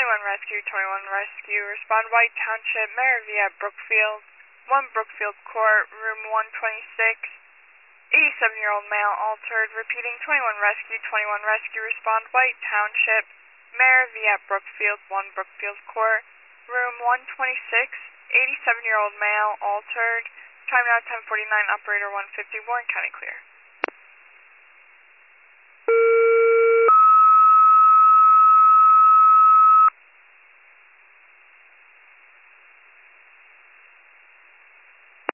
21 Rescue, respond White Township, Maravilla at Brookfield, 1 Brookfield Court, room 126, 87-year-old male altered, repeating 21 Rescue, respond White Township, Maravilla at Brookfield, 1 Brookfield Court, room 126, 87-year-old male altered, time now 10:49, operator 150, Warren County clear.